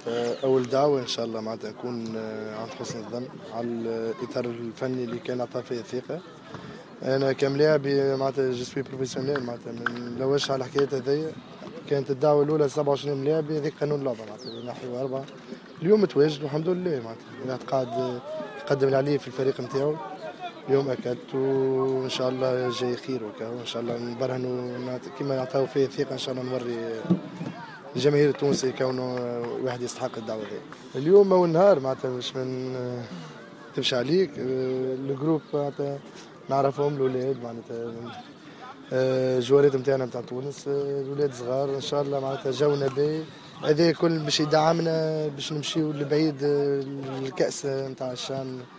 أول دعوة إن شاء الله معناتها نكون عند حسن الظن على الإطار الفني اللي كان عطى فيه الثقة. أنا كملاعبي معناتها جو سوي بروفيسيونيل معناتها من لوش على الحكاية هذيا. كانت الدعوة الأولى 27 ملاعبي هذيك قانون اللعبة معناتها نحو أربعة. اليوم تواجد والحمد لله معناتها الواحد قاعد يقدم اللي عليه في الفريق نتاعو. اليوم أكدت وإن شاء الله جاي خير وكا وإن شاء الله نبرهنوا كيما يعطيو فيه الثقة إن شاء الله نوري الجماهير التونسي كونه واحد يستحق الدعوة هذه. اليوم أول نهار معناتها مش من تمشي عليك الجروب معناتها نعرفهم الأولاد معناتها جوارات نتاعنا نتاع تونس الأولاد صغار إن شاء الله معناتها جونا باهي. هذا كل باش يدعمنا باش نمشيو لبعيد الكأس نتاع الشان